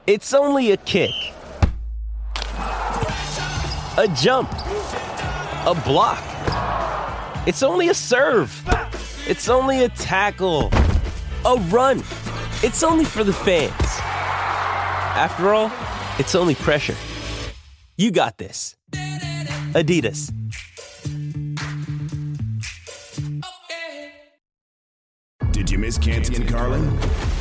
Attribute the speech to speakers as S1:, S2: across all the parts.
S1: It's only a kick, a jump, a block. It's only a serve. It's only a tackle, a run. It's only for the fans. After all, it's only pressure. You got this. Adidas.
S2: Did you miss Canty and Carlin?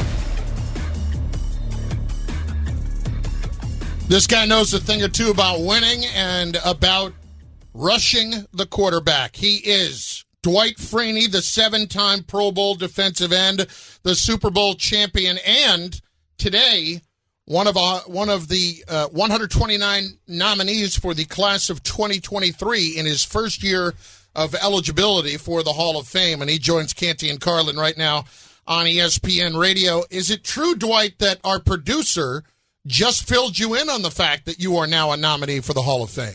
S3: This guy knows a thing or two about winning and about rushing the quarterback. He is Dwight Freeney, the 7-time Pro Bowl defensive end, the Super Bowl champion, and today one of the 129 nominees for the class of 2023 in his first year of eligibility for the Hall of Fame. And he joins Canty and Carlin right now on ESPN Radio. Is it true, Dwight, that our producer just filled you in on the fact that you are now a nominee for the Hall of Fame?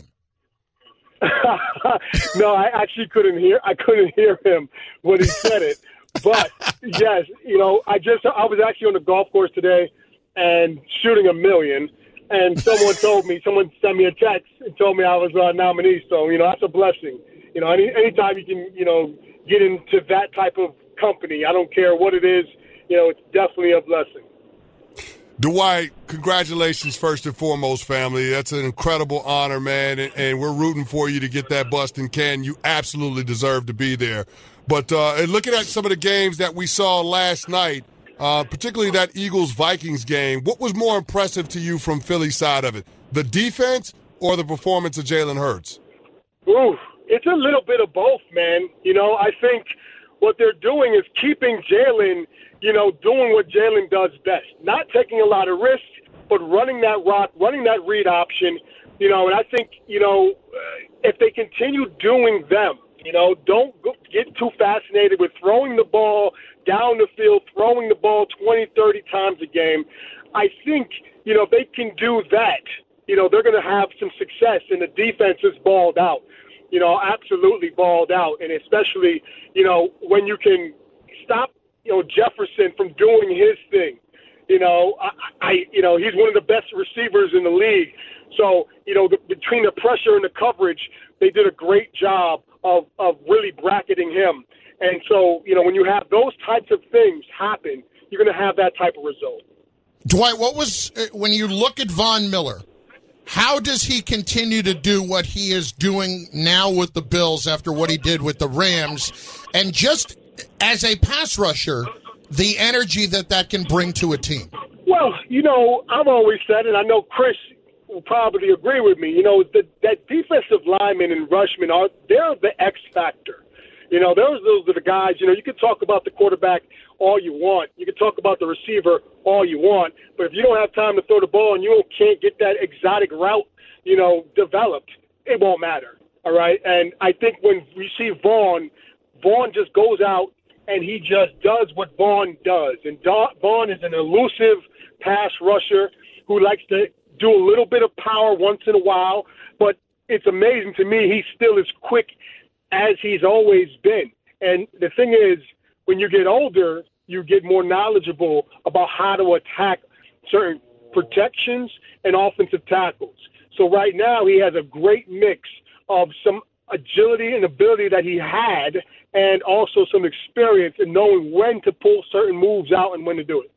S4: No, I actually couldn't hear him when he said it. But yes, I was actually on the golf course today and shooting a million, and someone sent me a text and told me I was a nominee. So that's a blessing. Anytime you can get into that type of company, I don't care what it is, it's definitely a blessing.
S5: Dwight, congratulations first and foremost, family. That's an incredible honor, man, and we're rooting for you to get that bust in Canton. You absolutely deserve to be there. But looking at some of the games that we saw last night, particularly that Eagles-Vikings game, what was more impressive to you from Philly's side of it, the defense or the performance of Jalen Hurts?
S4: Ooh, it's a little bit of both, man. I think what they're doing is keeping Jalen doing what Jalen does best, not taking a lot of risks, but running that rock, running that read option, and I think, if they continue doing them, don't get too fascinated with throwing the ball down the field, throwing the ball 20, 30 times a game. I think, if they can do that, they're going to have some success, and the defense is balled out, absolutely balled out, and especially, when you can stop Jefferson from doing his thing. He's one of the best receivers in the league. So, between the pressure and the coverage, they did a great job of really bracketing him. And so, when you have those types of things happen, you're going to have that type of result.
S3: Dwight, when you look at Von Miller, how does he continue to do what he is doing now with the Bills after what he did with the Rams? And just as a pass rusher, the energy that can bring to a team? Well,
S4: I've always said, and I know Chris will probably agree with me, that defensive linemen and rushmen, they're the X factor. Those are the guys, you can talk about the quarterback all you want. You can talk about the receiver all you want. But if you don't have time to throw the ball and you can't get that exotic route, developed, it won't matter. All right? And I think when we see Vaughn just goes out and he just does what Vaughn does. And Vaughn is an elusive pass rusher who likes to do a little bit of power once in a while. But it's amazing to me he's still as quick as he's always been. And the thing is, when you get older, you get more knowledgeable about how to attack certain protections and offensive tackles. So right now he has a great mix of some agility and ability that he had and also some experience in knowing when to pull certain moves out and when to do it.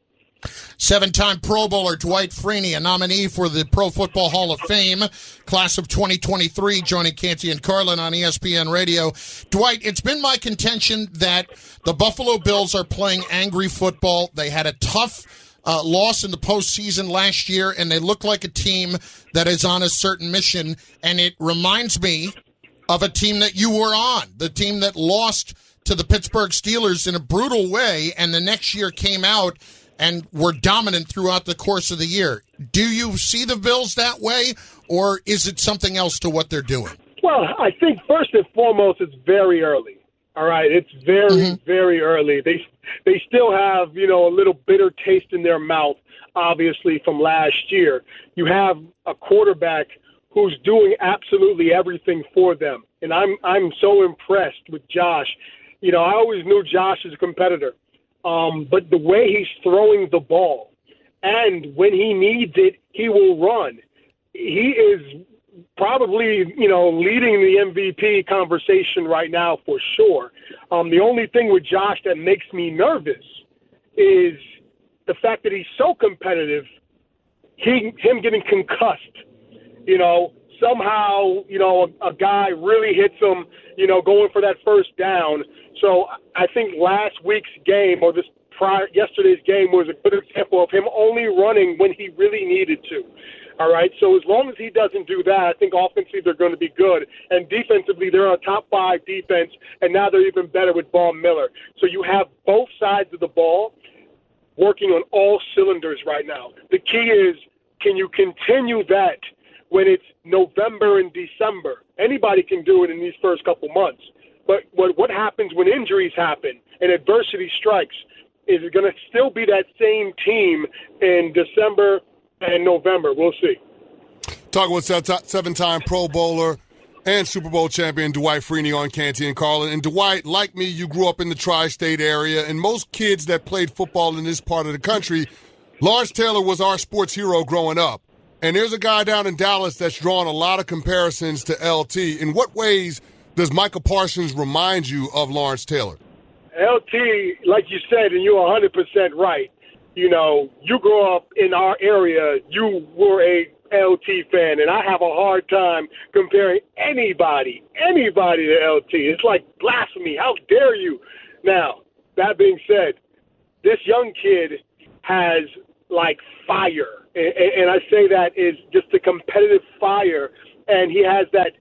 S3: 7-time Pro Bowler Dwight Freeney, a nominee for the Pro Football Hall of Fame, class of 2023, joining Canty and Carlin on ESPN Radio. Dwight, it's been my contention that the Buffalo Bills are playing angry football. They had a tough loss in the postseason last year, and they look like a team that is on a certain mission. And it reminds me of a team that you were on, the team that lost to the Pittsburgh Steelers in a brutal way, and the next year came out and were dominant throughout the course of the year. Do you see the Bills that way, or is it something else to what they're doing?
S4: Well, I think first and foremost, it's very early. All right, it's very early. They still have, a little bitter taste in their mouth, obviously, from last year. You have a quarterback who's doing absolutely everything for them, and I'm so impressed with Josh. I always knew Josh as a competitor. But the way he's throwing the ball And when he needs it, he will run. He is probably, leading the MVP conversation right now for sure. The only thing with Josh that makes me nervous is the fact that he's so competitive, him getting concussed, somehow, a guy really hits him, going for that first down. So I think last week's game or yesterday's game was a good example of him only running when he really needed to. All right, so as long as he doesn't do that, I think offensively they're going to be good. And defensively, they're a top 5 defense, and now they're even better with Von Miller. So you have both sides of the ball working on all cylinders right now. The key is, can you continue that when it's November and December? Anybody can do it in these first couple months. But what happens when injuries happen and adversity strikes? Is it going to still be that same team in December and November? We'll see.
S5: Talking with 7-time Pro Bowler and Super Bowl champion Dwight Freeney on Canty and Carlin. And Dwight, like me, you grew up in the tri-state area, and most kids that played football in this part of the country, Lawrence Taylor was our sports hero growing up. And there's a guy down in Dallas that's drawn a lot of comparisons to LT. In what ways does Micah Parsons remind you of Lawrence Taylor?
S4: LT, like you said, and you're 100% right. You grew up in our area, you were a LT fan, and I have a hard time comparing anybody to LT. It's like blasphemy. How dare you? Now, that being said, this young kid has, fire. And I say that is just a competitive fire, and he has that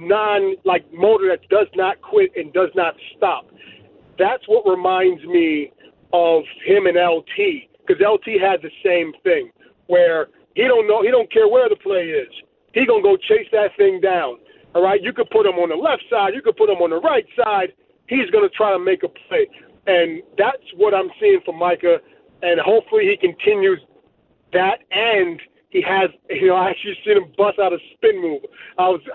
S4: motor that does not quit and does not stop. That's what reminds me of him and LT, because LT had the same thing where he don't care where the play is. He gonna go chase that thing down. All right, you could put him on the left side, you could put him on the right side. He's gonna try to make a play, and that's what I'm seeing from Micah. And hopefully he continues that, and he has, I actually seen him bust out a spin move. I was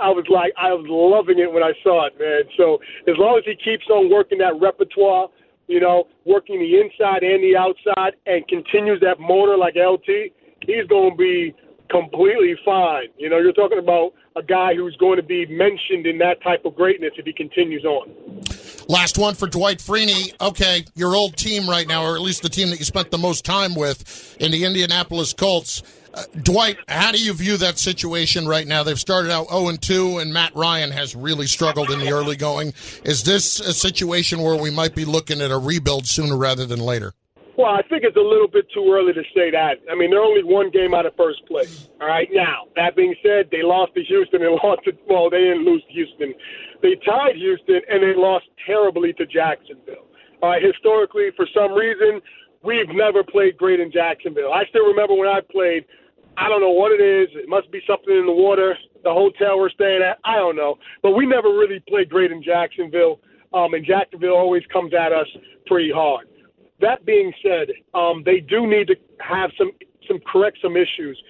S4: loving it when I saw it, man. So as long as he keeps on working that repertoire, working the inside and the outside, and continues that motor like LT, he's going to be completely fine. You're talking about a guy who's going to be mentioned in that type of greatness if he continues on.
S3: Last one for Dwight Freeney. Okay, your old team right now, or at least the team that you spent the most time with in the Indianapolis Colts. Dwight, how do you view that situation right now? They've started out 0-2, and Matt Ryan has really struggled in the early going. Is this a situation where we might be looking at a rebuild sooner rather than later?
S4: Well, I think it's a little bit too early to say that. I mean, they're only one game out of first place. All right, now, that being said, they lost to Houston and they didn't lose to Houston. They tied Houston, and they lost terribly to Jacksonville. All right, historically, for some reason, we've never played great in Jacksonville. I still remember when I played. I don't know what it is. It must be something in the water, the hotel we're staying at. I don't know. But we never really played great in Jacksonville, and Jacksonville always comes at us pretty hard. That being said, they do need to have correct some issues.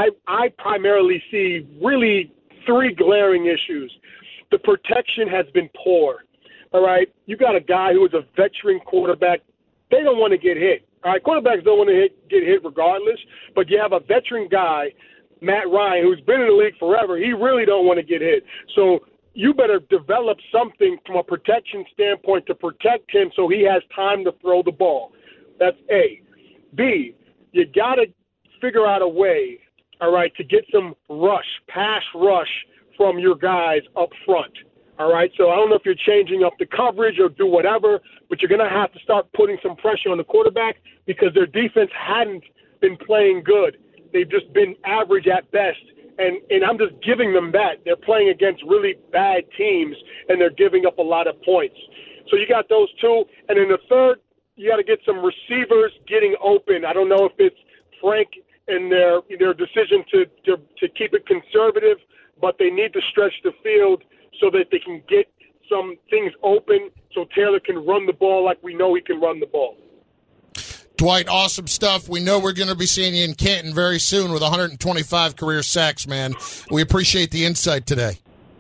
S4: I primarily see really 3 glaring issues. The protection has been poor. All right, you got a guy who is a veteran quarterback. They don't want to get hit. All right, quarterbacks don't want to get hit regardless, but you have a veteran guy, Matt Ryan, who's been in the league forever. He really don't want to get hit. So you better develop something from a protection standpoint to protect him so he has time to throw the ball. That's A. B, you got to figure out a way, all right, to get some pass rush from your guys up front. All right, so I don't know if you're changing up the coverage or do whatever, but you're going to have to start putting some pressure on the quarterback because their defense hadn't been playing good. They've just been average at best, and I'm just giving them that. They're playing against really bad teams, and they're giving up a lot of points. So you got those 2, and then the third, you got to get some receivers getting open. I don't know if it's Frank and their decision to keep it conservative, but they need to stretch the field so that they can get some things open so Taylor can run the ball like we know he can run the ball.
S3: Dwight, awesome stuff. We know we're going to be seeing you in Canton very soon with 125 career sacks, man. We appreciate the insight today.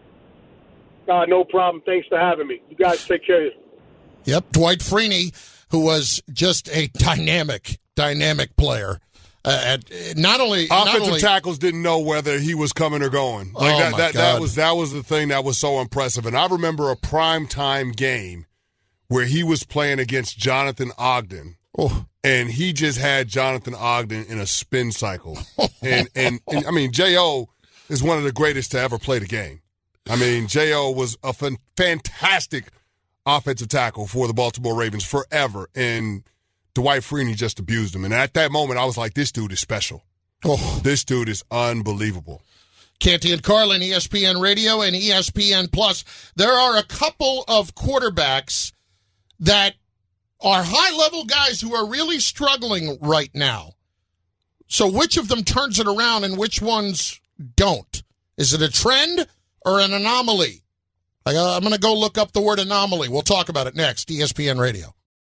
S4: No problem. Thanks for having me. You guys take care of you.
S3: Yep, Dwight Freeney, who was just a dynamic player.
S5: Offensive tackles didn't know whether he was coming or going. That was the thing that was so impressive. And I remember a primetime game where he was playing against Jonathan Ogden.
S3: Oh.
S5: And he just had Jonathan Ogden in a spin cycle. and I mean, J.O. is one of the greatest to ever play the game. I mean, J.O. was a fantastic offensive tackle for the Baltimore Ravens forever. And Dwight Freeney just abused him. And at that moment, I was like, this dude is special.
S3: Oh.
S5: This dude is unbelievable.
S3: Canty and Carlin, ESPN Radio and ESPN Plus. There are a couple of quarterbacks that are high-level guys who are really struggling right now. So which of them turns it around and which ones don't? Is it a trend or an anomaly? I'm going to go look up the word anomaly. We'll talk about it next. ESPN Radio.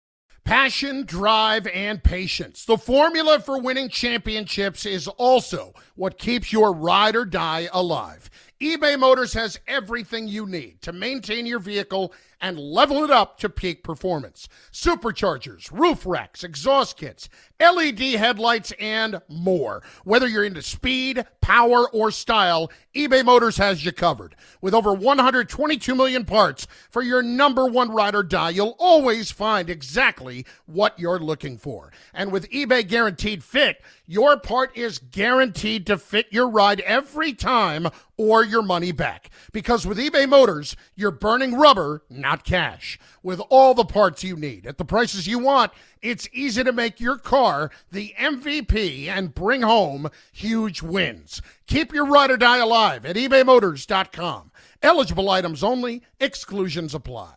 S3: Passion, drive, and patience. The formula for winning championships is also what keeps your ride or die alive. eBay Motors has everything you need to maintain your vehicle and level it up to peak performance. Superchargers, roof racks, exhaust kits, LED headlights, and more. Whether you're into speed, power, or style, eBay Motors has you covered. With over 122 million parts for your number one ride or die, you'll always find exactly what you're looking for. And with eBay Guaranteed Fit, your part is guaranteed to fit your ride every time or your money back. Because with eBay Motors, you're burning rubber, not cash. With all the parts you need at the prices you want, it's easy to make your car the MVP and bring home huge wins. Keep your ride or die alive at ebaymotors.com. Eligible items only. Exclusions apply.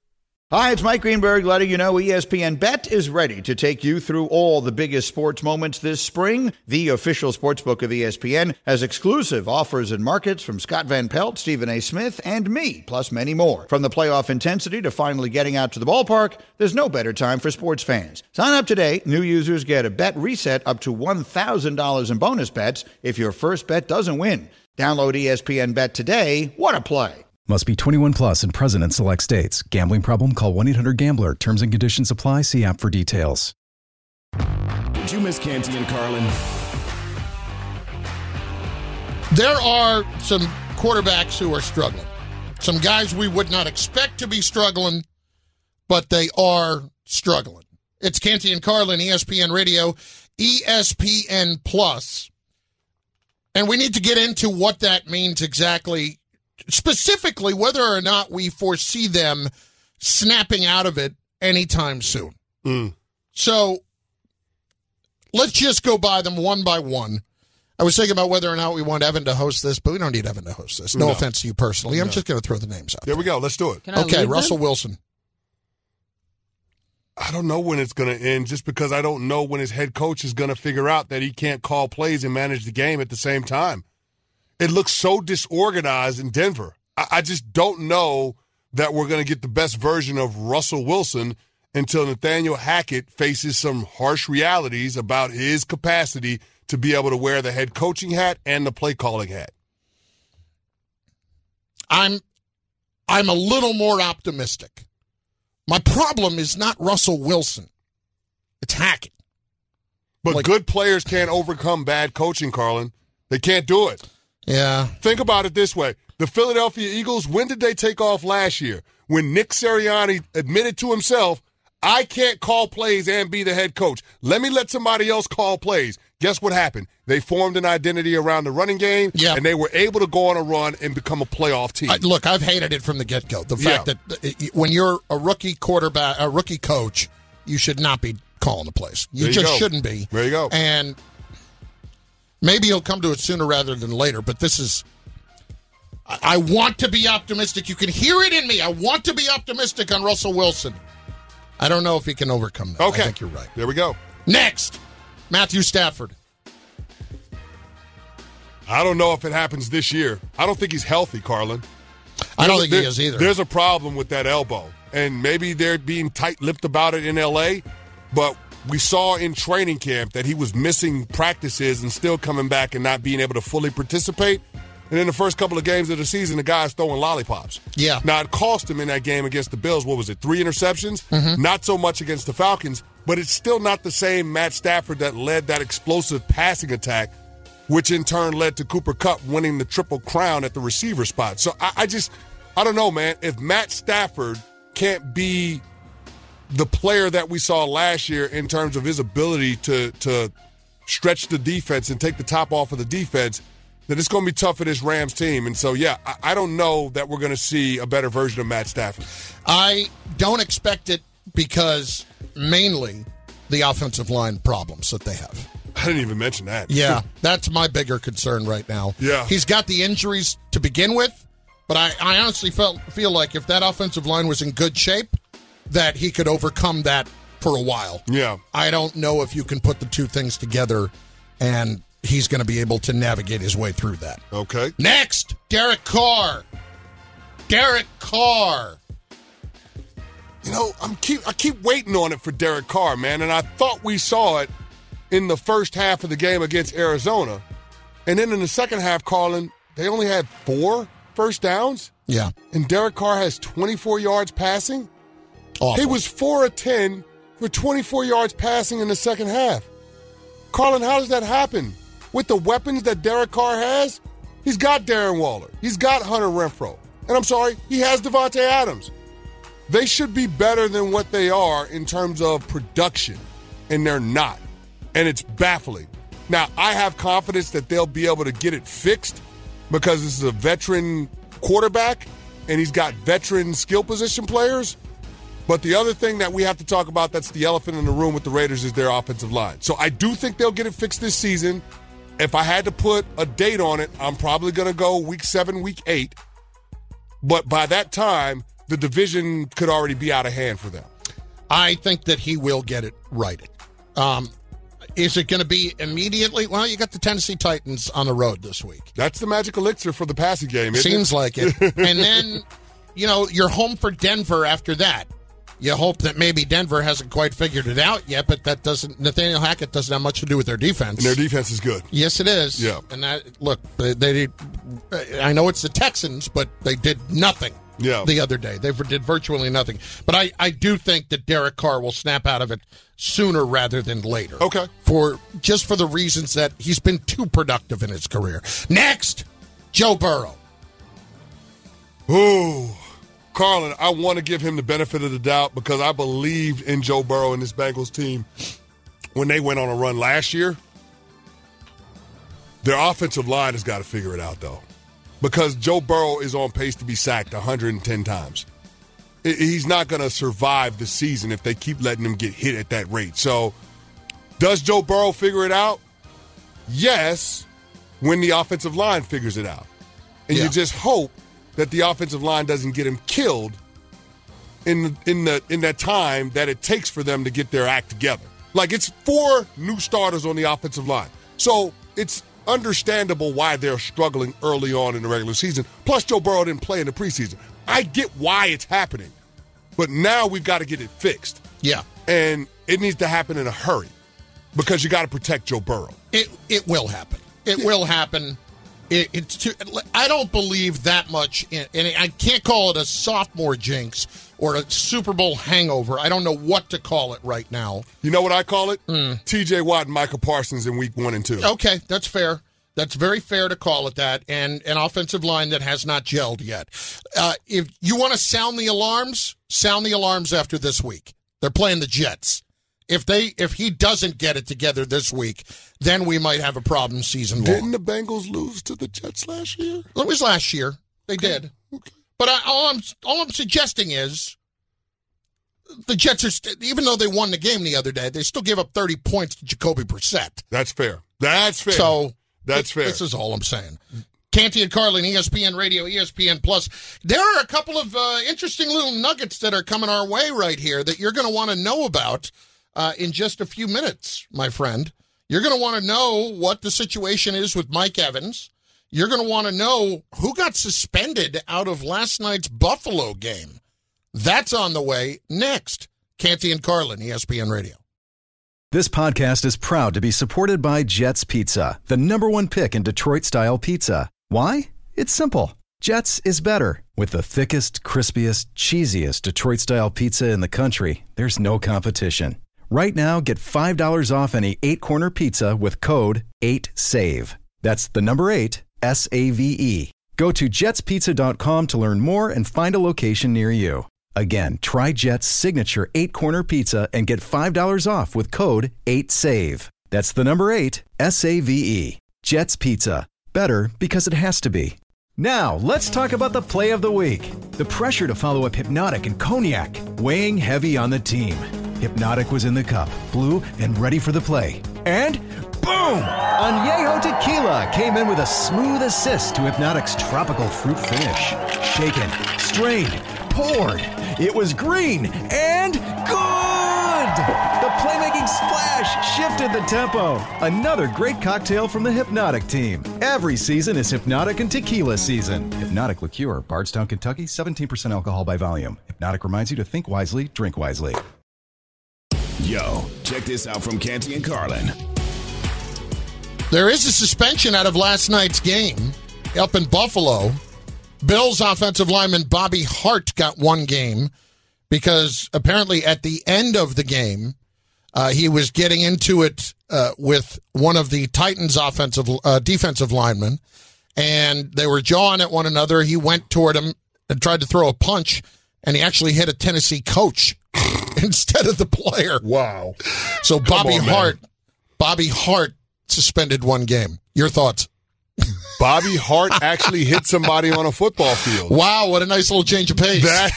S6: Hi, it's Mike Greenberg letting you know ESPN Bet is ready to take you through all the biggest sports moments this spring. The official sportsbook of ESPN has exclusive offers and markets from Scott Van Pelt, Stephen A. Smith, and me, plus many more. From the playoff intensity to finally getting out to the ballpark, there's no better time for sports fans. Sign up today. New users get a bet reset up to $1,000 in bonus bets if your first bet doesn't win. Download ESPN Bet today. What a play.
S7: Must be 21 plus and present in select states. Gambling problem? Call 1-800-GAMBLER. Terms and conditions apply. See app for details.
S2: Did you miss Canty and Carlin?
S3: There are some quarterbacks who are struggling. Some guys we would not expect to be struggling, but they are struggling. It's Canty and Carlin, ESPN Radio, ESPN Plus. And we need to get into what that means exactly. Specifically, whether or not we foresee them snapping out of it anytime soon. So let's just go by them one by one. I was thinking about whether or not we want Evan to host this, but we don't need Evan to host this. No offense to you personally. I'm just going to throw the names out.
S5: There we go. Let's do it.
S3: Okay, Russell Wilson.
S5: I don't know when it's going to end just because I don't know when his head coach is going to figure out that he can't call plays and manage the game at the same time. It looks so disorganized in Denver. I just don't know that we're going to get the best version of Russell Wilson until Nathaniel Hackett faces some harsh realities about his capacity to be able to wear the head coaching hat and the play calling hat.
S3: I'm a little more optimistic. My problem is not Russell Wilson. It's Hackett.
S5: But good players can't overcome bad coaching, Carlin. They can't do it.
S3: Yeah.
S5: Think about it this way. The Philadelphia Eagles, when did they take off last year? When Nick Sirianni admitted to himself, I can't call plays and be the head coach. Let me let somebody else call plays. Guess what happened? They formed an identity around the running game, and they were able to go on a run and become a playoff team.
S3: Look, I've hated it from the get-go. The fact that when you're a rookie quarterback, a rookie coach, you should not be calling the plays. You just shouldn't be.
S5: There you go.
S3: And maybe he'll come to it sooner rather than later, but this is... I want to be optimistic. You can hear it in me. I want to be optimistic on Russell Wilson. I don't know if he can overcome that.
S5: Okay.
S3: I think you're right.
S5: There we go.
S3: Next, Matthew Stafford.
S5: I don't know if it happens this year. I don't think he's healthy, Carlin.
S3: I don't think he is either.
S5: There's a problem with that elbow, and maybe they're being tight-lipped about it in L.A., but we saw in training camp that he was missing practices and still coming back and not being able to fully participate. And in the first couple of games of the season, the guy's throwing lollipops.
S3: Yeah.
S5: Now, it cost him in that game against the Bills, what was it, 3 interceptions?
S3: Mm-hmm.
S5: Not so much against the Falcons, but it's still not the same Matt Stafford that led that explosive passing attack, which in turn led to Cooper Kupp winning the Triple Crown at the receiver spot. So I don't know, man. If Matt Stafford can't be the player that we saw last year in terms of his ability to stretch the defense and take the top off of the defense, then it's going to be tough for this Rams team. And so, yeah, I don't know that we're going to see a better version of Matt Stafford.
S3: I don't expect it because mainly the offensive line problems that they have.
S5: I didn't even mention that.
S3: Yeah, that's my bigger concern right now.
S5: Yeah.
S3: He's got the injuries to begin with, but I honestly feel like if that offensive line was in good shape, that he could overcome that for a while.
S5: Yeah.
S3: I don't know if you can put the two things together, and he's going to be able to navigate his way through that.
S5: Okay.
S3: Next, Derek Carr. Derek Carr.
S5: You know, I keep waiting on it for Derek Carr, man, and I thought we saw it in the first half of the game against Arizona. And then in the second half, Carlin, they only had 4 first downs.
S3: Yeah.
S5: And Derek Carr has 24 yards passing.
S3: Awful.
S5: He was 4 of 10 for 24 yards passing in the second half. Carlin, how does that happen? With the weapons that Derek Carr has, he's got Darren Waller. He's got Hunter Renfrow. And I'm sorry, he has Devontae Adams. They should be better than what they are in terms of production, and they're not. And it's baffling. Now, I have confidence that they'll be able to get it fixed because this is a veteran quarterback, and he's got veteran skill position players. But the other thing that we have to talk about that's the elephant in the room with the Raiders is their offensive line. So I do think they'll get it fixed this season. If I had to put a date on it, I'm probably going to go week 7, week 8. But by that time, the division could already be out of hand for them.
S3: I think that he will get it righted. Is it going to be immediately? Well, you got the Tennessee Titans on the road this week.
S5: That's the magic elixir for the passing game, isn't
S3: Seems
S5: it?
S3: like it. And then, you're home for Denver after that. You hope that maybe Denver hasn't quite figured it out yet, but Nathaniel Hackett doesn't have much to do with their defense.
S5: And their defense is good.
S3: Yes, it is.
S5: Yeah.
S3: And I know it's the Texans, but they did nothing the other day. They did virtually nothing. But I do think that Derek Carr will snap out of it sooner rather than later.
S5: Okay.
S3: For the reasons that he's been too productive in his career. Next, Joe Burrow.
S5: Ooh. Carlin, I want to give him the benefit of the doubt because I believed in Joe Burrow and this Bengals team when they went on a run last year. Their offensive line has got to figure it out, though, because Joe Burrow is on pace to be sacked 110 times. He's not going to survive the season if they keep letting him get hit at that rate. So does Joe Burrow figure it out? Yes, when the offensive line figures it out. And you just hope that the offensive line doesn't get him killed in that time that it takes for them to get their act together. Like, it's 4 new starters on the offensive line. So it's understandable why they're struggling early on in the regular season. Plus, Joe Burrow didn't play in the preseason. I get why it's happening. But now we've got to get it fixed.
S3: Yeah.
S5: And it needs to happen in a hurry because you got to protect Joe Burrow.
S3: It will happen. It will happen. I don't believe that much in, and I can't call it a sophomore jinx or a Super Bowl hangover. I don't know what to call it right now.
S5: You know what I call it? T.J. Watt and Micah Parsons in week 1 and 2.
S3: Okay, that's fair. That's very fair to call it that, and an offensive line that has not gelled yet. If you want to sound the alarms after this week. They're playing the Jets. If he doesn't get it together this week, then we might have a problem season long.
S5: Didn't the Bengals lose to the Jets last year?
S3: It was last year. They did.
S5: Okay.
S3: But all I'm suggesting is the Jets are even though they won the game the other day, they still gave up 30 points to Jacoby Brissett.
S5: That's fair.
S3: So
S5: that's fair.
S3: This is all I'm saying. Canty and Carlin, ESPN Radio, ESPN Plus. There are a couple of interesting little nuggets that are coming our way right here that you're going to want to know about in just a few minutes, my friend. You're going to want to know what the situation is with Mike Evans. You're going to want to know who got suspended out of last night's Buffalo game. That's on the way next. Canty and Carlin, ESPN Radio.
S7: This podcast is proud to be supported by Jets Pizza, the #1 pick in Detroit-style pizza. Why? It's simple. Jets is better. With the thickest, crispiest, cheesiest Detroit-style pizza in the country, there's no competition. Right now, get $5 off any 8-corner pizza with code 8SAVE. That's the number 8, SAVE. Go to jetspizza.com to learn more and find a location near you. Again, try Jet's signature 8-corner pizza and get $5 off with code 8SAVE. That's the number 8, SAVE. Jet's Pizza. Better because it has to be. Now, let's talk about the play of the week. The pressure to follow up Hypnotic and Cognac, weighing heavy on the team. Hypnotic was in the cup, blue, and ready for the play. And boom! Añejo Tequila came in with a smooth assist to Hypnotic's tropical fruit finish. Shaken, strained, poured. It was green and good! The playmaking splash shifted the tempo. Another great cocktail from the Hypnotic team. Every season is Hypnotic and Tequila season. Hypnotic Liqueur, Bardstown, Kentucky, 17% alcohol by volume. Hypnotic reminds you to think wisely, drink wisely.
S2: Yo, check this out from Canty and Carlin.
S3: There is a suspension out of last night's game up in Buffalo. Bills offensive lineman Bobby Hart got 1 game because apparently at the end of the game, he was getting into it with one of the Titans' defensive linemen, and they were jawing at one another. He went toward him and tried to throw a punch, and he actually hit a Tennessee coach instead of the player.
S5: Wow.
S3: So Bobby Hart suspended 1 game. Your thoughts?
S5: Bobby Hart actually hit somebody on a football field.
S3: Wow, what a nice little change of pace.
S5: That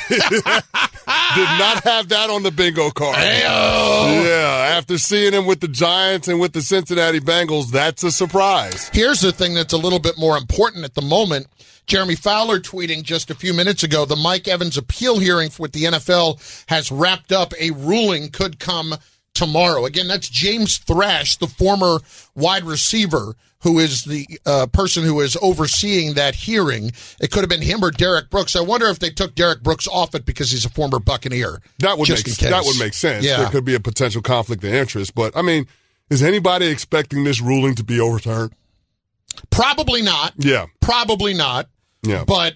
S5: did not have that on the bingo card.
S3: Hey-o.
S5: Yeah, after seeing him with the Giants and with the Cincinnati Bengals, that's a surprise.
S3: Here's the thing that's a little bit more important at the moment. Jeremy Fowler tweeting just a few minutes ago, the Mike Evans appeal hearing with the NFL has wrapped up. A ruling could come tomorrow. Again, that's James Thrash, the former wide receiver, who is the person who is overseeing that hearing. It could have been him or Derek Brooks. I wonder if they took Derek Brooks off it because he's a former Buccaneer.
S5: That would make sense.
S3: Yeah.
S5: There could be a potential conflict of interest. But, I mean, is anybody expecting this ruling to be overturned?
S3: Probably not.
S5: Yeah.
S3: Probably not.
S5: Yeah.
S3: But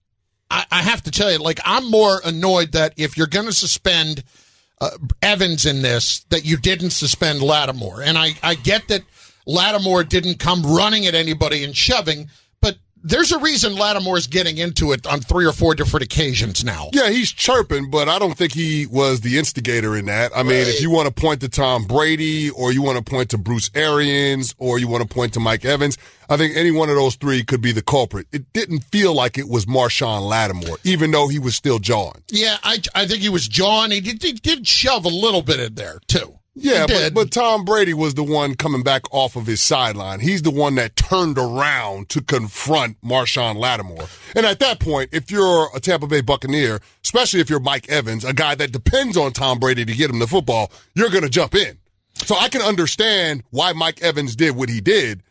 S3: I have to tell you, like, I'm more annoyed that if you're going to suspend Evans in this, that you didn't suspend Lattimore. And I get that Lattimore didn't come running at anybody and shoving, but there's a reason Lattimore's getting into it on 3 or 4 different occasions now.
S5: Yeah, he's chirping, but I don't think he was the instigator in that. I mean, if you want to point to Tom Brady, or you want to point to Bruce Arians, or you want to point to Mike Evans, I think any one of those 3 could be the culprit. It didn't feel like it was Marshawn Lattimore, even though he was still jawing.
S3: Yeah, I think he was jawing. He did shove a little bit in there, too.
S5: Yeah, but Tom Brady was the one coming back off of his sideline. He's the one that turned around to confront Marshawn Lattimore. And at that point, if you're a Tampa Bay Buccaneer, especially if you're Mike Evans, a guy that depends on Tom Brady to get him the football, you're going to jump in. So I can understand why Mike Evans did what he did.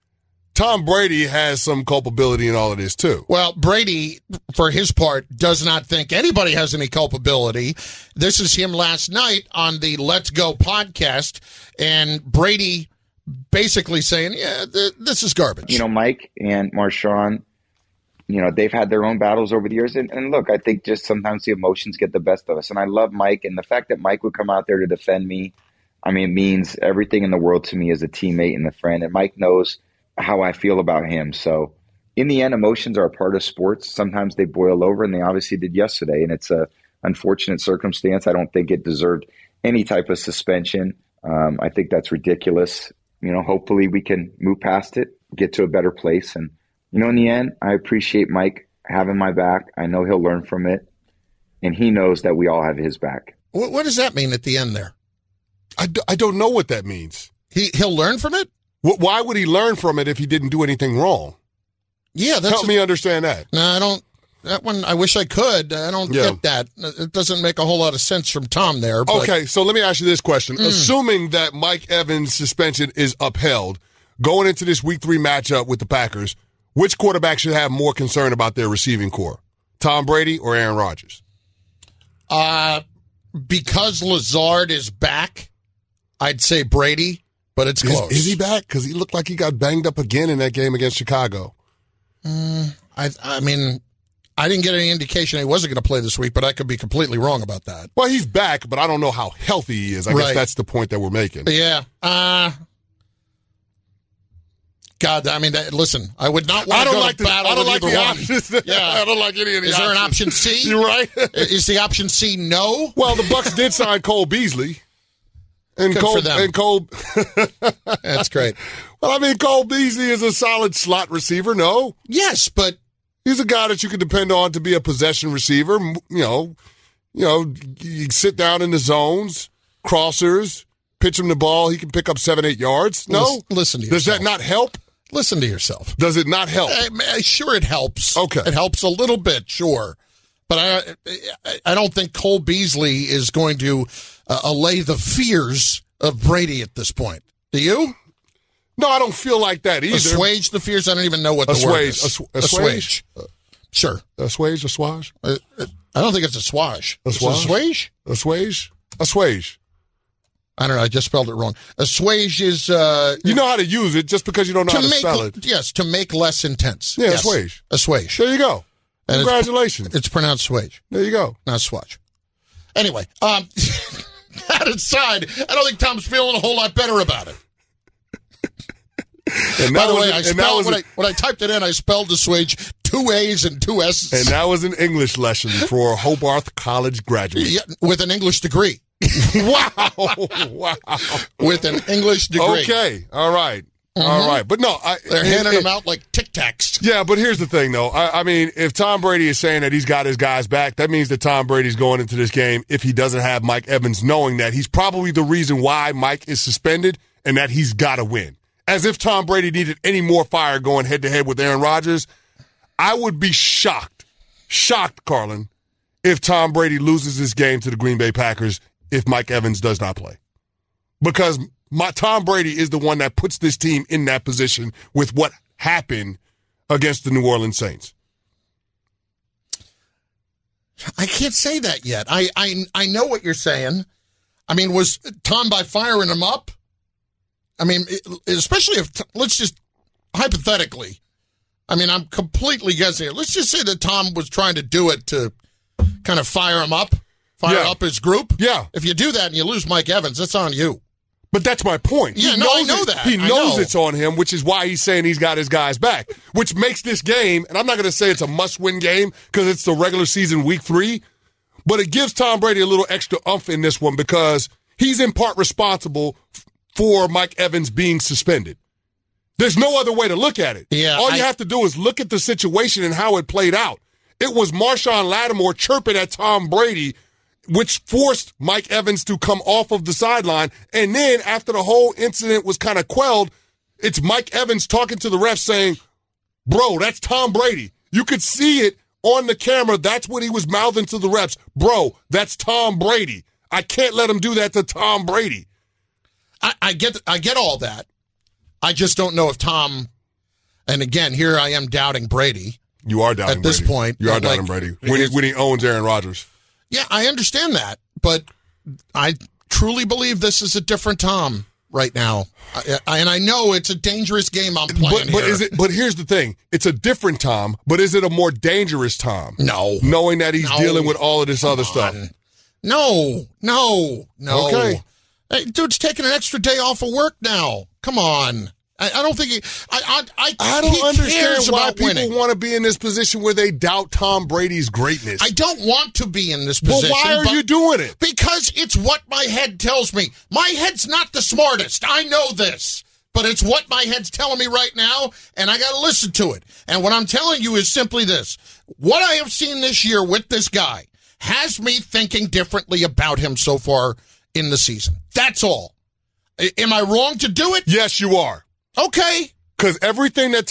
S5: Tom Brady has some culpability in all of this, too.
S3: Well, Brady, for his part, does not think anybody has any culpability. This is him last night on the Let's Go podcast, and Brady basically saying, yeah, this is garbage.
S8: You know, Mike and Marshawn, you know, they've had their own battles over the years. And look, I think just sometimes the emotions get the best of us. And I love Mike, and the fact that Mike would come out there to defend me, I mean, it means everything in the world to me as a teammate and a friend. And Mike knows how I feel about him. So in the end, emotions are a part of sports. Sometimes they boil over, and they obviously did yesterday. And it's a unfortunate circumstance. I don't think it deserved any type of suspension. I think that's ridiculous. You know, hopefully we can move past it, get to a better place. And, you know, in the end, I appreciate Mike having my back. I know he'll learn from it, and he knows that we all have his back.
S3: What does that mean at the end there?
S5: I don't know what that means.
S3: He'll learn from it?
S5: Why would he learn from it if he didn't do anything wrong?
S3: Yeah,
S5: help me understand that.
S3: No, I don't. That one, I wish I could. I don't get that. It doesn't make a whole lot of sense from Tom there. But.
S5: Okay, so let me ask you this question. Assuming that Mike Evans' suspension is upheld, going into this Week 3 matchup with the Packers, which quarterback should have more concern about their receiving core? Tom Brady or Aaron Rodgers?
S3: Because Lazard is back, I'd say Brady. But it's close.
S5: Is he back? Because he looked like he got banged up again in that game against Chicago.
S3: I mean, I didn't get any indication he wasn't going to play this week, but I could be completely wrong about that.
S5: Well, he's back, but I don't know how healthy he is. I guess that's the point that we're making.
S3: Yeah. God, I mean, listen, I would not want to go to battle
S5: I don't
S3: with
S5: like
S3: either
S5: the
S3: one.
S5: options.
S3: Yeah.
S5: I don't like any of the
S3: options. Is there an option C?
S5: You're right.
S3: Is the option C no?
S5: Well, the Bucks did sign Cole Beasley. And
S3: Good
S5: Cole,
S3: for them.
S5: and Cole.
S3: That's great.
S5: Well, I mean, Cole Beasley is a solid slot receiver, no?
S3: Yes, but
S5: he's a guy that you can depend on to be a possession receiver. You sit down in the zones, crossers, pitch him the ball. He can pick up 7-8 yards. No?
S3: Listen to yourself.
S5: Does that not help?
S3: Listen to yourself.
S5: Does it not help?
S3: Sure, it helps.
S5: Okay.
S3: It helps a little bit, sure. But I don't think Cole Beasley is going to allay the fears of Brady at this point. Do you?
S5: No, I don't feel like that either.
S3: Assuage the fears? I don't even know what the word is.
S5: Assuage?
S3: Sure.
S5: Assuage? Assuage?
S3: I don't think it's a swash.
S5: Assuage?
S3: Assuage?
S5: Assuage.
S3: I don't know. I just spelled it wrong. Assuage is...
S5: you know how to use it just because you don't know how to spell it.
S3: Yes, to make less intense.
S5: Yeah,
S3: yes.
S5: assuage.
S3: Assuage.
S5: There you go.
S3: And
S5: congratulations.
S3: It's pronounced swage.
S5: There you go.
S3: Not swatch. Anyway, that aside, I don't think Tom's feeling a whole lot better about it. By the way, when I typed it in, I spelled assuage 2 A's and 2 S's.
S5: And that was an English lesson for a Hobart College graduate.
S3: Yeah, with an English degree.
S5: Wow.
S3: With an English degree.
S5: Okay. All right.
S3: Mm-hmm.
S5: All right. But no.
S3: They're handing them out like Tic Tacs.
S5: Yeah, but here's the thing, though. I mean, if Tom Brady is saying that he's got his guys back, that means that Tom Brady's going into this game, if he doesn't have Mike Evans, knowing that he's probably the reason why Mike is suspended and that he's got to win. As if Tom Brady needed any more fire going head-to-head with Aaron Rodgers. I would be shocked, Carlin, if Tom Brady loses this game to the Green Bay Packers if Mike Evans does not play. Because Tom Brady is the one that puts this team in that position with what happened against the New Orleans Saints.
S3: I can't say that yet. I know what you're saying. I mean, was Tom by firing him up? I mean, especially if, let's just, hypothetically, I mean, I'm completely guessing here. Let's just say that Tom was trying to do it to kind of fire him up, up his group.
S5: Yeah.
S3: If you do that and you lose Mike Evans, that's on you.
S5: But that's my point.
S3: Yeah, I know that.
S5: He knows it's on him, which is why he's saying he's got his guys back, which makes this game, and I'm not going to say it's a must-win game because it's the regular season week 3, but it gives Tom Brady a little extra oomph in this one because he's in part responsible for Mike Evans being suspended. There's no other way to look at it.
S3: Yeah,
S5: All you have to do is look at the situation and how it played out. It was Marshawn Lattimore chirping at Tom Brady, which forced Mike Evans to come off of the sideline. And then after the whole incident was kind of quelled, it's Mike Evans talking to the ref saying, bro, that's Tom Brady. You could see it on the camera. That's what he was mouthing to the refs. Bro, that's Tom Brady. I can't let him do that to Tom Brady.
S3: I get all that. I just don't know if Tom, and again, here I am doubting Brady.
S5: You are doubting
S3: Brady. At this point.
S5: You are doubting Brady. When he owns Aaron Rodgers.
S3: Yeah, I understand that, but I truly believe this is a different Tom right now. And I know it's a dangerous game I'm playing here.
S5: But here's the thing. It's a different Tom, but is it a more dangerous Tom?
S3: No.
S5: Knowing that he's dealing with all of this other stuff.
S3: No.
S5: Okay.
S3: Hey, dude's taking an extra day off of work now. Come on. I don't think
S5: I don't understand why people want to be in this position where they doubt Tom Brady's greatness.
S3: I don't want to be in this position.
S5: Well, why are you doing it?
S3: Because it's what my head tells me. My head's not the smartest. I know this. But it's what my head's telling me right now, and I got to listen to it. And what I'm telling you is simply this. What I have seen this year with this guy has me thinking differently about him so far in the season. That's all. Am I wrong to do it?
S5: Yes, you are.
S3: Okay.
S5: Because everything that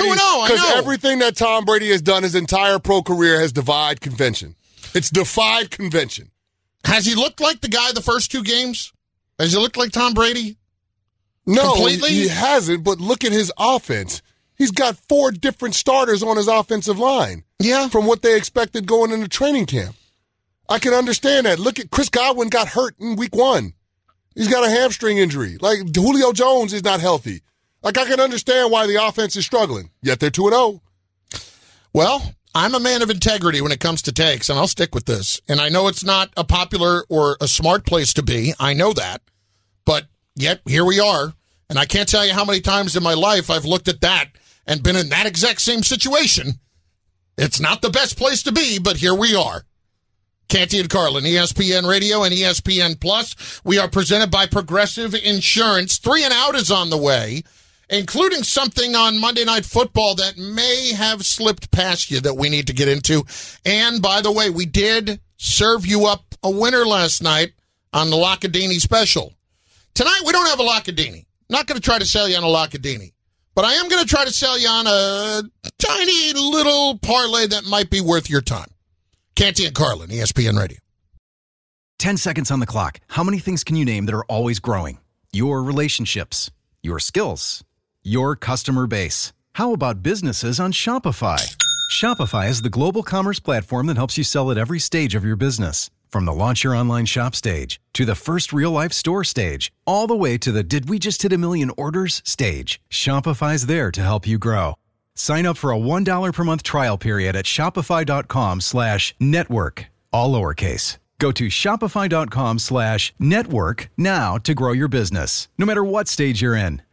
S5: Tom Brady has done his entire pro career has defied convention. It's defied convention.
S3: Has he looked like the guy the first 2 games? Has he looked like Tom Brady?
S5: No,
S3: completely?
S5: He hasn't, but look at his offense. He's got 4 different starters on his offensive line.
S3: Yeah.
S5: From what they expected going into training camp. I can understand that. Look at Chris Godwin got hurt in week 1. He's got a hamstring injury. Like, Julio Jones is not healthy. Like, I can understand why the offense is struggling, yet they're 2-0.
S3: Well, I'm a man of integrity when it comes to takes, and I'll stick with this. And I know it's not a popular or a smart place to be. I know that. But yet, here we are. And I can't tell you how many times in my life I've looked at that and been in that exact same situation. It's not the best place to be, but here we are. Canty and Carlin, ESPN Radio and ESPN Plus. We are presented by Progressive Insurance. 3 and Out is on the way, including something on Monday Night Football that may have slipped past you that we need to get into. And, by the way, we did serve you up a winner last night on the Lockadini special. Tonight, we don't have a Lockadini. Not going to try to sell you on a Lockadini. But I am going to try to sell you on a tiny little parlay that might be worth your time. Canty and Carlin, ESPN Radio.
S7: 10 seconds on the clock. How many things can you name that are always growing? Your relationships, your skills, your customer base. How about businesses on Shopify? Shopify is the global commerce platform that helps you sell at every stage of your business. From the launch your online shop stage, to the first real-life store stage, all the way to the did we just hit a million orders stage. Shopify's there to help you grow. Sign up for a $1 per month trial period at shopify.com/network, all lowercase. Go to shopify.com/network now to grow your business, no matter what stage you're in.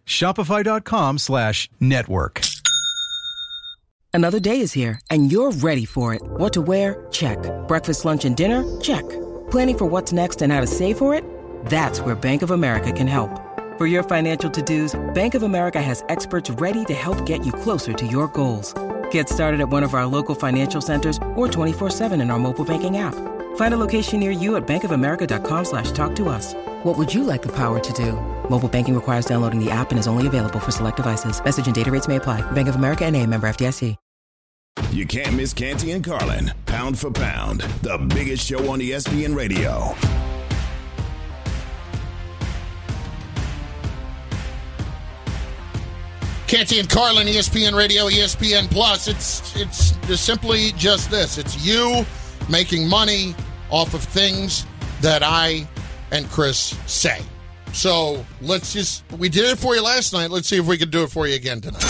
S7: Shopify.com/network.
S9: Another day is here, and you're ready for it. What to wear? Check. Breakfast, lunch, and dinner? Check. Planning for what's next and how to save for it? That's where Bank of America can help. For your financial to-dos, Bank of America has experts ready to help get you closer to your goals. Get started at one of our local financial centers or 24/7 in our mobile banking app. Find a location near you at bankofamerica.com/talktous. What would you like the power to do? Mobile banking requires downloading the app and is only available for select devices. Message and data rates may apply. Bank of America NA, member FDIC.
S2: You can't miss Canty and Carlin. Pound for pound, the biggest show on ESPN Radio.
S3: Canty and Carlin, ESPN Radio, ESPN Plus. It's simply just this. It's you making money off of things that I and Chris say. So we did it for you last night. Let's see if we can do it for you again tonight.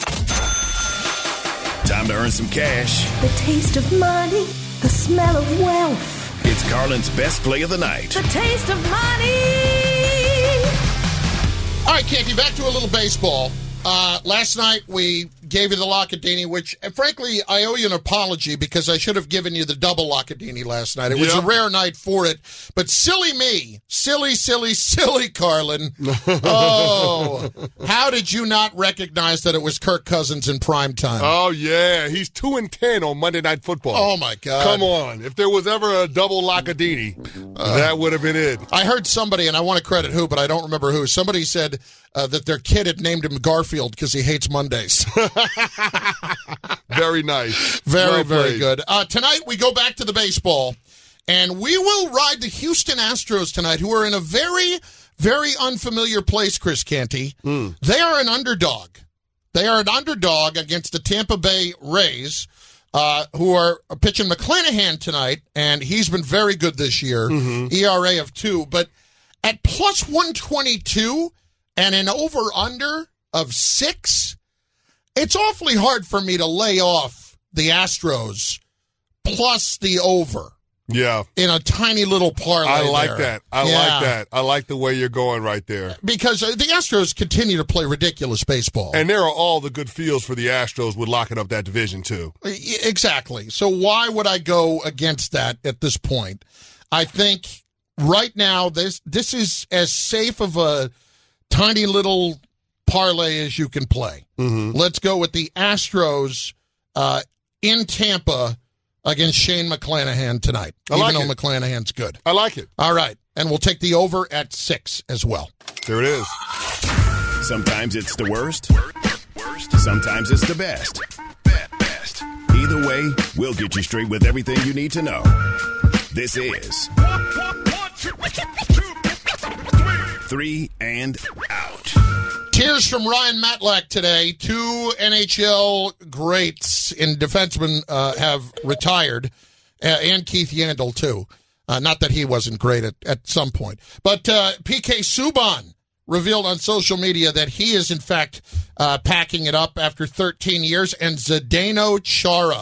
S2: Time to earn some cash.
S10: The taste of money, the smell of wealth.
S2: It's Carlin's best play of the night.
S10: The taste of money.
S3: All right, Canty, back to a little baseball. Last night we gave you the Lockadini, which, frankly, I owe you an apology because I should have given you the double Lockadini last night. It was a rare night for it, but silly me. Silly Carlin. Oh, how did you not recognize that it was Kirk Cousins in prime time?
S5: Oh, yeah. He's 2-10 on Monday Night Football.
S3: Oh, my God.
S5: Come on. If there was ever a double Lockadini, that would have been it.
S3: I heard somebody, and I want to credit who, but I don't remember who. Somebody said that their kid had named him Garfield because he hates Mondays.
S5: Very nice.
S3: Very good. Tonight we go back to the baseball, and we will ride the Houston Astros tonight, who are in a very, very unfamiliar place, Chris Canty. They are an underdog. They are an underdog against the Tampa Bay Rays, who are pitching McClanahan tonight, and he's been very good this year, ERA of 2. But at plus 122 and an over-under of 6, it's awfully hard for me to lay off the Astros plus the over.
S5: Yeah.
S3: In a tiny little parlay.
S5: I like that. I like that. I like the way you're going right there.
S3: Because the Astros continue to play ridiculous baseball.
S5: And there are all the good feels for the Astros with locking up that division, too.
S3: Exactly. So why would I go against that at this point? I think right now this is as safe of a tiny little parlay as you can play. Let's go with the Astros in Tampa against Shane McClanahan tonight, even though McClanahan's good.
S5: I like it.
S3: All right, and we'll take the over at 6 as well.
S5: There it is.
S2: Sometimes it's the worst. Sometimes it's the best. Either way, we'll get you straight with everything you need to know. This is 3 and Out.
S3: Tears from Ryan Matlack today. 2 NHL greats and defensemen have retired, and Keith Yandel, too. Not that he wasn't great at some point. But PK Subban revealed on social media that he is, in fact, packing it up after 13 years, and Zdeno Chara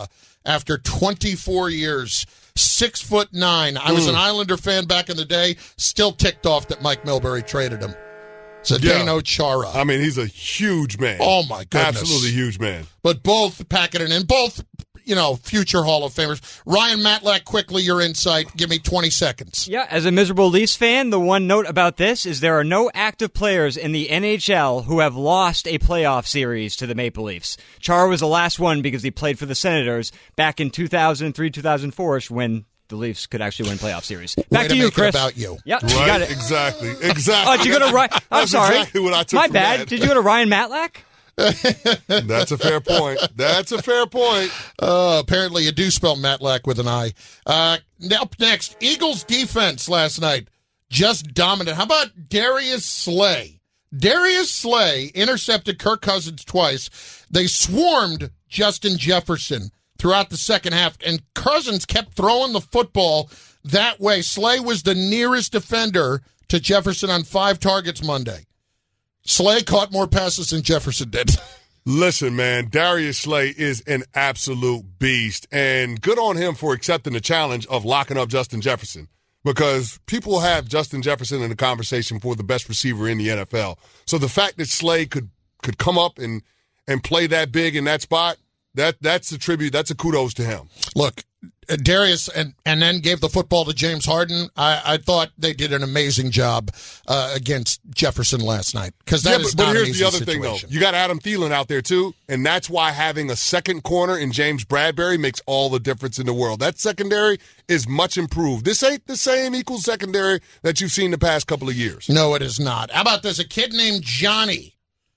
S3: after 24 years. 6'9". I was an Islander fan back in the day. Still ticked off that Mike Milbury traded him. Zdeno Chara.
S5: I mean, he's a huge man.
S3: Oh, my goodness.
S5: Absolutely huge man.
S3: But both packing it in. Both, future Hall of Famers. Ryan Matlack, quickly, your insight. Give me 20 seconds.
S11: Yeah, as a miserable Leafs fan, the one note about this is there are no active players in the NHL who have lost a playoff series to the Maple Leafs. Chara was the last one because he played for the Senators back in 2003-2004 when the Leafs could actually win playoff series. Back to you, Chris.
S3: About you.
S11: Yep,
S5: right,
S11: you got it.
S5: Exactly.
S11: Oh, did you go to Ryan? I'm sorry.
S5: Exactly what I took
S11: My
S5: from
S11: bad.
S5: that.
S11: Did you go to Ryan Matlack?
S5: That's a fair point.
S3: Apparently you do spell Matlack with an I. Up next, Eagles defense last night. Just dominant. How about Darius Slay? Darius Slay intercepted Kirk Cousins twice. They swarmed Justin Jefferson throughout the second half, and Cousins kept throwing the football that way. Slay was the nearest defender to Jefferson on 5 targets Monday. Slay caught more passes than Jefferson did.
S5: Listen, man, Darius Slay is an absolute beast, and good on him for accepting the challenge of locking up Justin Jefferson, because people have Justin Jefferson in the conversation for the best receiver in the NFL. So the fact that Slay could come up and play that big in that spot, that's a tribute. That's a kudos to him.
S3: Look, Darius and then gave the football to James Harden. I thought they did an amazing job against Jefferson last night, because that is not an easy
S5: here's the other
S3: situation.
S5: thing, though. You got Adam Thielen out there, too, and that's why having a second corner in James Bradbury makes all the difference in the world. That secondary is much improved. This ain't the same equal secondary that you've seen the past couple of years.
S3: No, it is not. How about this? A kid named Johnny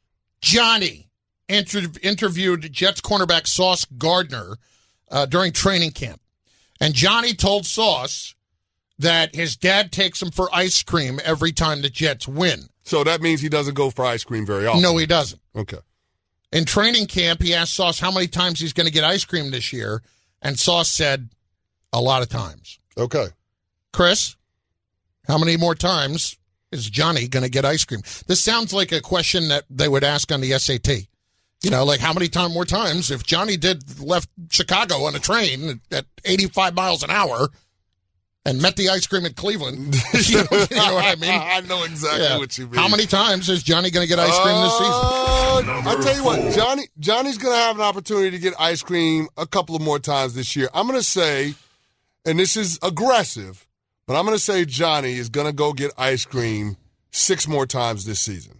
S3: interviewed Jets cornerback Sauce Gardner during training camp. And Johnny told Sauce that his dad takes him for ice cream every time the Jets win.
S5: So that means he doesn't go for ice cream very often.
S3: No, he doesn't.
S5: Okay.
S3: In training camp, he asked Sauce how many times he's going to get ice cream this year, and Sauce said a lot of times.
S5: Okay.
S3: Chris, how many more times is Johnny going to get ice cream? This sounds like a question that they would ask on the SAT. Like how many more times if Johnny left Chicago on a train at 85 miles an hour and met the ice cream in Cleveland. you know what I mean?
S5: I know exactly what you mean.
S3: How many times is Johnny going to get ice cream this season?
S5: I'll tell you what, Johnny's going to have an opportunity to get ice cream a couple of more times this year. I'm going to say, and this is aggressive, but I'm going to say Johnny is going to go get ice cream 6 more times this season.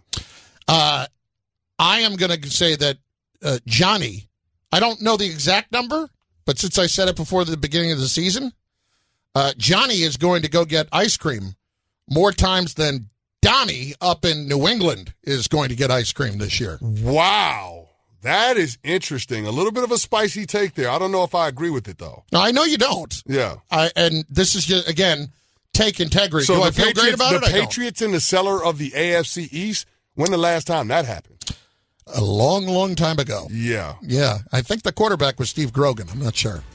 S3: I am going to say that Johnny, I don't know the exact number, but since I said it before the beginning of the season, Johnny is going to go get ice cream more times than Donnie up in New England is going to get ice cream this year.
S5: Wow. That is interesting. A little bit of a spicy take there. I don't know if I agree with it, though.
S3: No, I know you don't.
S5: Yeah.
S3: And this is just, again, take integrity.
S5: So
S3: do I feel great about it?
S5: The Patriots in the cellar of the AFC East, when the last time that happened?
S3: A long, long time ago.
S5: Yeah.
S3: Yeah. I think the quarterback was Steve Grogan. I'm not sure.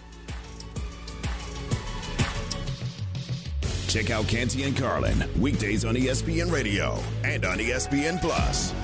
S2: Check out Canty and Carlin, weekdays on ESPN Radio and on ESPN Plus.